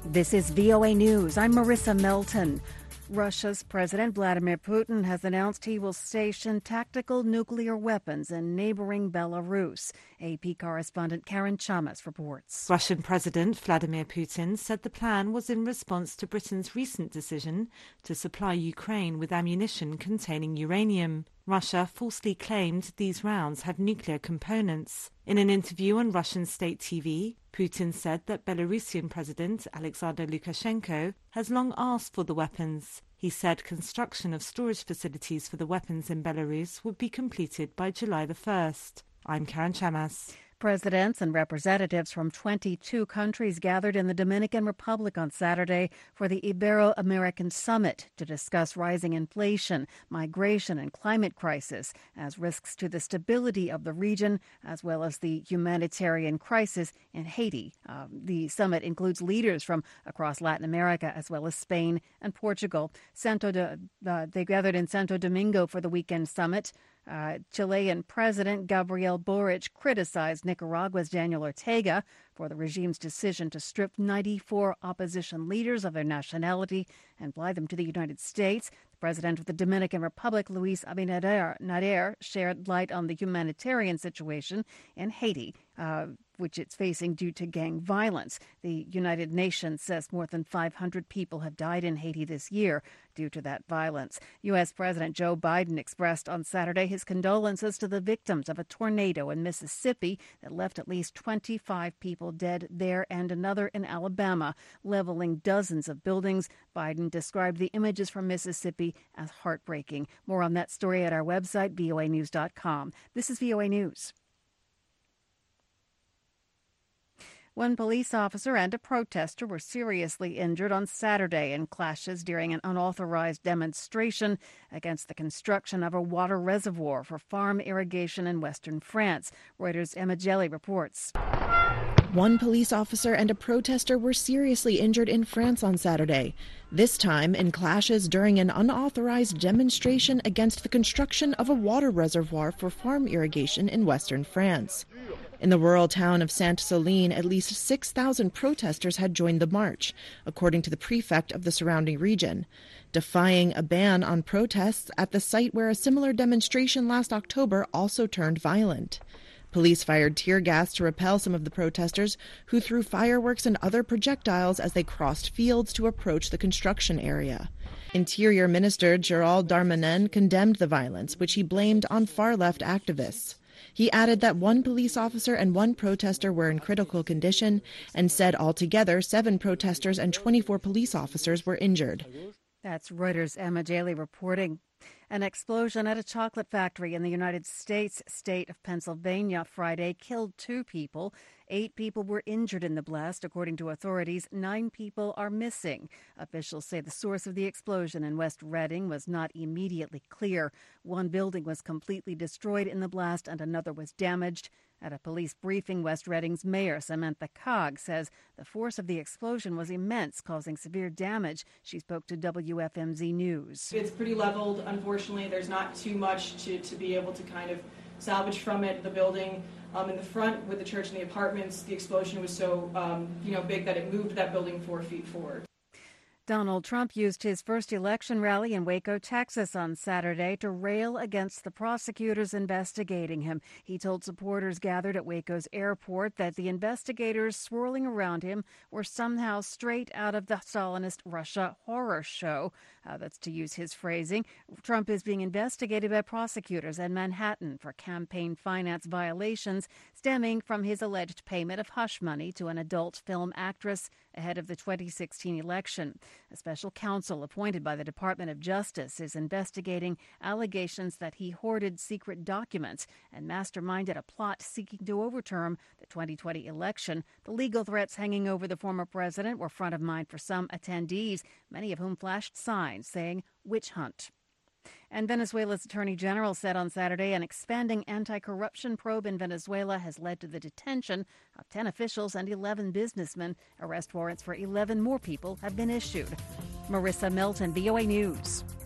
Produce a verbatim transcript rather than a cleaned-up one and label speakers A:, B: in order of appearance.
A: This is V O A News. I'm Marissa Melton. Russia's President Vladimir Putin has announced he will station tactical nuclear weapons in neighboring Belarus. A P correspondent Karen Chamas reports.
B: Russian President Vladimir Putin said the plan was in response to Britain's recent decision to supply Ukraine with ammunition containing uranium. Russia falsely claimed these rounds had nuclear components. In an interview on Russian state T V, Putin said that Belarusian President Alexander Lukashenko has long asked for the weapons. He said construction of storage facilities for the weapons in Belarus would be completed by July the first. I'm Karen Chamas.
A: Presidents and representatives from twenty-two countries gathered in the Dominican Republic on Saturday for the Ibero-American Summit to discuss rising inflation, migration, and climate crisis as risks to the stability of the region, as well as the humanitarian crisis in Haiti. Uh, the summit includes leaders from across Latin America, as well as Spain and Portugal. Santo de, uh, they gathered in Santo Domingo for the weekend summit. Uh, Chilean President Gabriel Boric criticized Nicaragua's Daniel Ortega for the regime's decision to strip ninety-four opposition leaders of their nationality and fly them to the United States. The president of the Dominican Republic, Luis Abinader, Nader, shared light on the humanitarian situation in Haiti, uh, which it's facing due to gang violence. The United Nations says more than five hundred people have died in Haiti this year due to that violence. U S. President Joe Biden expressed on Saturday his condolences to the victims of a tornado in Mississippi that left at least twenty-five people dead there and another in Alabama, leveling dozens of buildings. Biden described the images from Mississippi as heartbreaking. More on that story at our website, V O A news dot com. This is V O A News. One police officer and a protester were seriously injured on Saturday in clashes during an unauthorized demonstration against the construction of a water reservoir for farm irrigation in western France. Reuters' Emma Jelly reports.
C: One police officer and a protester were seriously injured in France on Saturday, this time in clashes during an unauthorized demonstration against the construction of a water reservoir for farm irrigation in western France. In the rural town of Sainte-Soline, at least six thousand protesters had joined the march, according to the prefect of the surrounding region, defying a ban on protests at the site where a similar demonstration last October also turned violent. Police fired tear gas to repel some of the protesters, who threw fireworks and other projectiles as they crossed fields to approach the construction area. Interior Minister Gérald Darmanin condemned the violence, which he blamed on far-left activists. He added that one police officer and one protester were in critical condition and said altogether seven protesters and twenty-four police officers were injured.
A: That's Reuters' Emma Jaley reporting. An explosion at a chocolate factory in the United States state of Pennsylvania Friday killed two people. Eight people were injured in the blast. According to authorities, nine people are missing. Officials say the source of the explosion in West Reading was not immediately clear. One building was completely destroyed in the blast and another was damaged. At a police briefing, West Reading's mayor, Samantha Cogg, says the force of the explosion was immense, causing severe damage. She spoke to W F M Z News.
D: It's pretty leveled. Unfortunately, there's not too much to, to be able to kind of salvage from it. The building um, in the front with the church and the apartments, the explosion was so um, you know big that it moved that building four feet forward.
A: Donald Trump used his first election rally in Waco, Texas on Saturday to rail against the prosecutors investigating him. He told supporters gathered at Waco's airport that the investigators swirling around him were somehow straight out of the Stalinist Russia horror show. Uh, that's to use his phrasing. Trump is being investigated by prosecutors in Manhattan for campaign finance violations stemming from his alleged payment of hush money to an adult film actress ahead of the twenty sixteen election. A special counsel appointed by the Department of Justice is investigating allegations that he hoarded secret documents and masterminded a plot seeking to overturn the twenty twenty election. The legal threats hanging over the former president were front of mind for some attendees, many of whom flashed signs saying witch hunt. And Venezuela's attorney general said on Saturday an expanding anti-corruption probe in Venezuela has led to the detention of ten officials and eleven businessmen. Arrest warrants for eleven more people have been issued. Marissa Melton, V O A News.